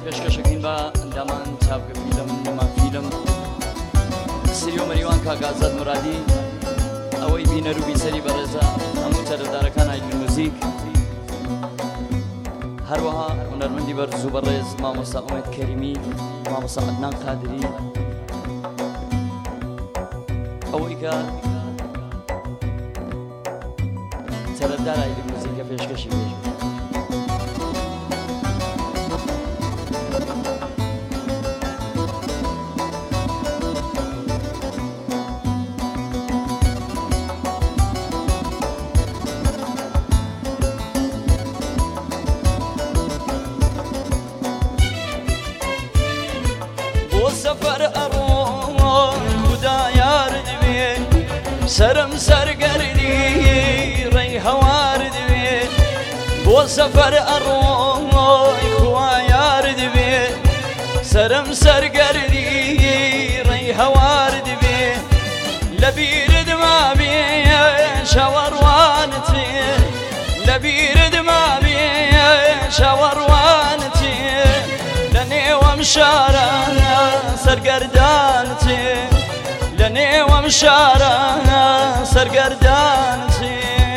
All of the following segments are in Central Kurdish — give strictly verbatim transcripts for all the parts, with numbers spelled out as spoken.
پێشکەشەکەین بە ئەندامان چاپکە فیلم نەما فیلم سریۆ مەریوان کاگازاد مرادی ئەوەی بینەر و بیسەری بەڕێزە هەموو چەرەدارەکان ئایدن موزیک هەروەها هونەرمەندی بەرز و بەڕێز مامۆستا ئومێد کەریمی مامۆستا عەدنان قادری ئەوەی کە چەرەدار ئایدن موزیکە پێشکەشی بێژێت سفر أروح خدا يارد بين سرم سرقردي ريها وارد بين بو سفر أروح خدا يارد بين سرم سرقردي ريها وارد بين لبيرد ما بين شاور وانتي لبيرد ما بين شاور وانتي لني ومشارة سرگردانتي لني ومشارة سرگردانتي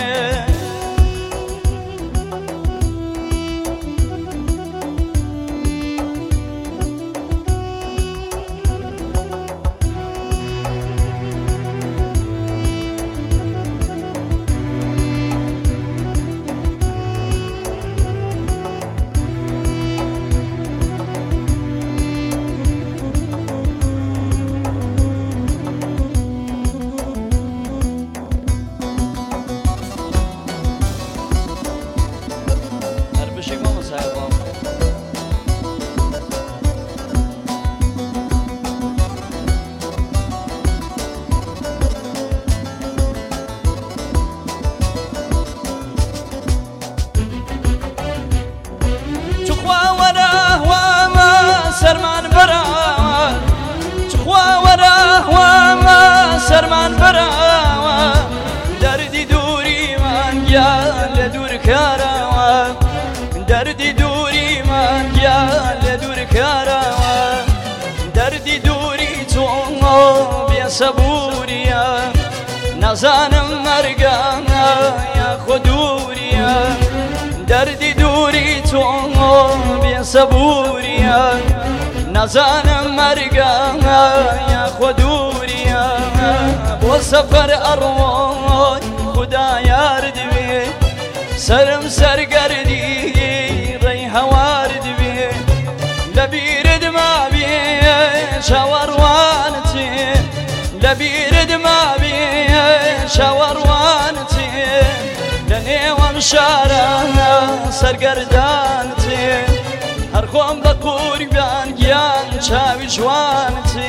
سرمان برا تخوا وراه وما سرمان برا دردي دوري من قال دور كارا دردي دوري من قال دور كارا دردي دوري تو بيا صبوريا نزانم مرقانا يا خدوريا دردي دوري تو بيا صبوريا نزانم مرقانا يا خدوريا بو سفر أروح خدا يارد بي سرم سرقردي ريها وارد بي لبيرد ما بي شاور وانتي لبيرد ما بي شاور وانتي لني ومشارة سرقردانتي هرخوم بقربان گیان چاوی جوانتي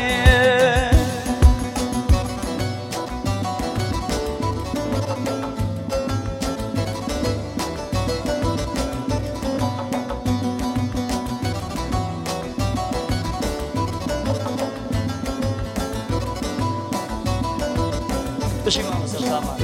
بشي ماما سلطامان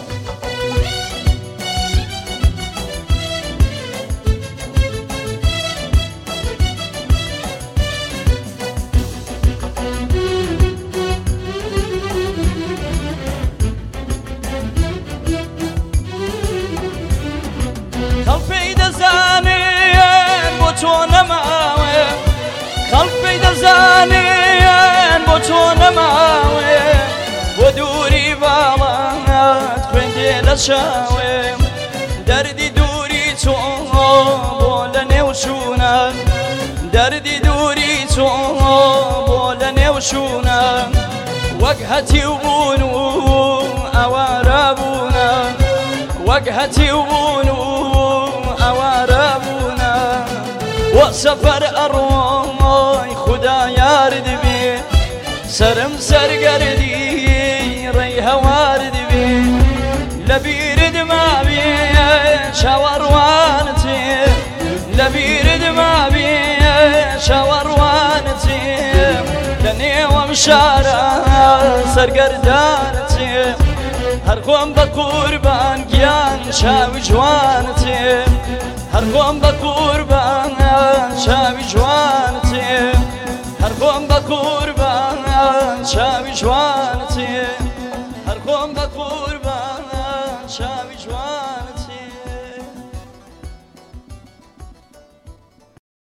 خلقي دزانين بوتونا ماوي ودوري بالات خويندي لشاوي دردي دوري تو بولني وشونا دردي دوري تو بولني وشونا وجهتي وبونو اوارابونا وجهتي وبونو اوارابونا وسفر أروح خدا يارد بي سرم سرقردي ريها وارد بي لبيرد ما بي شاور وانتي لبيرد ما بي شاور وانتي لني ومشارة سرقردانتي هرخوم بقربان گیان شاوی جوانتي هرخوم بقربان شاوی جوان بە قوربان چاوی جوانت